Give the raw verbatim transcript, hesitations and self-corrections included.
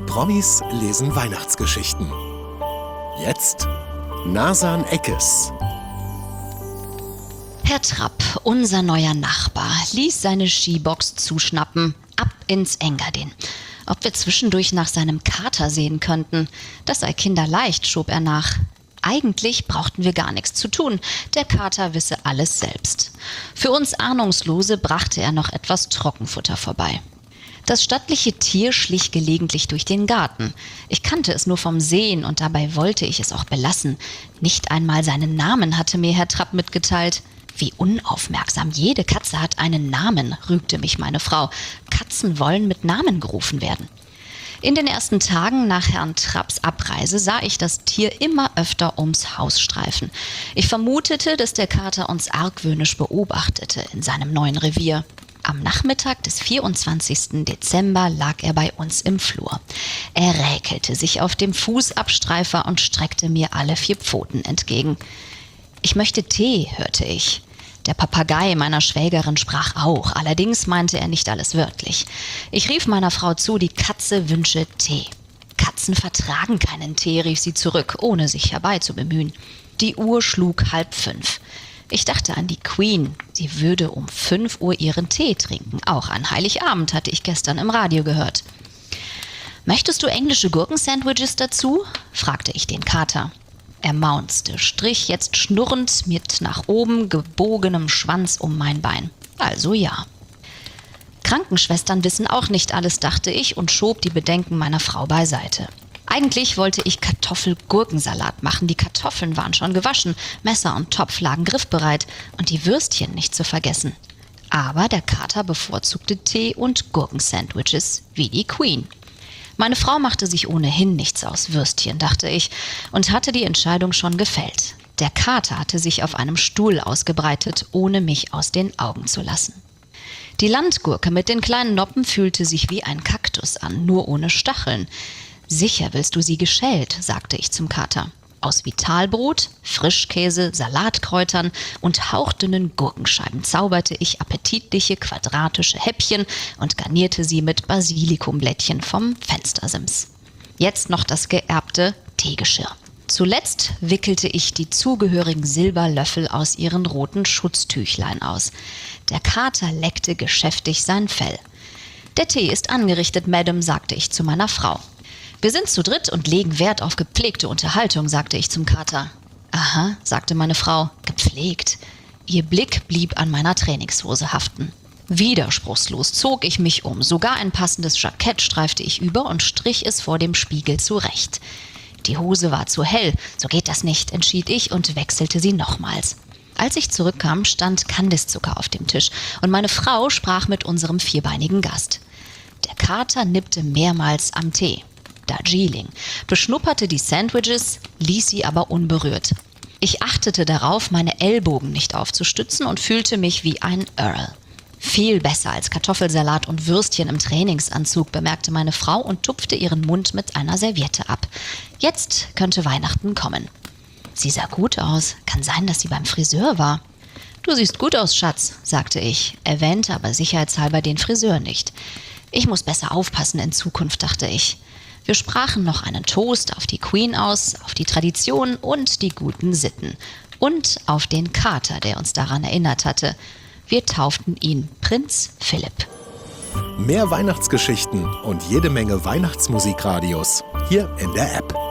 Promis lesen Weihnachtsgeschichten. Jetzt Nasan Eckes. Herr Trapp, unser neuer Nachbar, ließ seine Skibox zuschnappen. Ab ins Engadin. Ob wir zwischendurch nach seinem Kater sehen könnten, das sei kinderleicht, schob er nach. Eigentlich brauchten wir gar nichts zu tun. Der Kater wisse alles selbst. Für uns Ahnungslose brachte er noch etwas Trockenfutter vorbei. Das stattliche Tier schlich gelegentlich durch den Garten. Ich kannte es nur vom Sehen und dabei wollte ich es auch belassen. Nicht einmal seinen Namen hatte mir Herr Trapp mitgeteilt. Wie unaufmerksam, jede Katze hat einen Namen, rügte mich meine Frau. Katzen wollen mit Namen gerufen werden. In den ersten Tagen nach Herrn Trapps Abreise sah ich das Tier immer öfter ums Haus streifen. Ich vermutete, dass der Kater uns argwöhnisch beobachtete in seinem neuen Revier. Am Nachmittag des vierundzwanzigsten Dezember lag er bei uns im Flur. Er räkelte sich auf dem Fußabstreifer und streckte mir alle vier Pfoten entgegen. »Ich möchte Tee«, hörte ich. Der Papagei meiner Schwägerin sprach auch, allerdings meinte er nicht alles wörtlich. Ich rief meiner Frau zu, die Katze wünsche Tee. »Katzen vertragen keinen Tee«, rief sie zurück, ohne sich herbeizubemühen. Die Uhr schlug halb fünf. Ich dachte an die Queen. Sie würde um fünf Uhr ihren Tee trinken. Auch an Heiligabend hatte ich gestern im Radio gehört. »Möchtest du englische Gurkensandwiches dazu?« fragte ich den Kater. Er maunzte, strich jetzt schnurrend mit nach oben gebogenem Schwanz um mein Bein. Also ja. Krankenschwestern wissen auch nicht alles, dachte ich und schob die Bedenken meiner Frau beiseite. Eigentlich wollte ich Kartoffel-Gurkensalat machen. Die Kartoffeln waren schon gewaschen, Messer und Topf lagen griffbereit und die Würstchen nicht zu vergessen. Aber der Kater bevorzugte Tee und Gurkensandwiches wie die Queen. Meine Frau machte sich ohnehin nichts aus Würstchen, dachte ich, und hatte die Entscheidung schon gefällt. Der Kater hatte sich auf einem Stuhl ausgebreitet, ohne mich aus den Augen zu lassen. Die Landgurke mit den kleinen Noppen fühlte sich wie ein Kaktus an, nur ohne Stacheln. »Sicher willst du sie geschält«, sagte ich zum Kater. Aus Vitalbrot, Frischkäse, Salatkräutern und hauchdünnen Gurkenscheiben zauberte ich appetitliche quadratische Häppchen und garnierte sie mit Basilikumblättchen vom Fenstersims. Jetzt noch das geerbte Teegeschirr. Zuletzt wickelte ich die zugehörigen Silberlöffel aus ihren roten Schutztüchlein aus. Der Kater leckte geschäftig sein Fell. »Der Tee ist angerichtet, Madame«, sagte ich zu meiner Frau. »Wir sind zu dritt und legen Wert auf gepflegte Unterhaltung«, sagte ich zum Kater. »Aha«, sagte meine Frau, »gepflegt?« Ihr Blick blieb an meiner Trainingshose haften. Widerspruchslos zog ich mich um. Sogar ein passendes Jackett streifte ich über und strich es vor dem Spiegel zurecht. Die Hose war zu hell. »So geht das nicht«, entschied ich und wechselte sie nochmals. Als ich zurückkam, stand Kandiszucker auf dem Tisch und meine Frau sprach mit unserem vierbeinigen Gast. Der Kater nippte mehrmals am Tee. Darjeeling, beschnupperte die Sandwiches, ließ sie aber unberührt. Ich achtete darauf, meine Ellbogen nicht aufzustützen und fühlte mich wie ein Earl. Viel besser als Kartoffelsalat und Würstchen im Trainingsanzug, bemerkte meine Frau und tupfte ihren Mund mit einer Serviette ab. Jetzt könnte Weihnachten kommen. Sie sah gut aus. Kann sein, dass sie beim Friseur war. »Du siehst gut aus, Schatz«, sagte ich, erwähnte aber sicherheitshalber den Friseur nicht. Ich muss besser aufpassen in Zukunft, dachte ich. Wir sprachen noch einen Toast auf die Queen aus, auf die Tradition und die guten Sitten. Und auf den Kater, der uns daran erinnert hatte. Wir tauften ihn Prinz Philipp. Mehr Weihnachtsgeschichten und jede Menge Weihnachtsmusikradios hier in der App.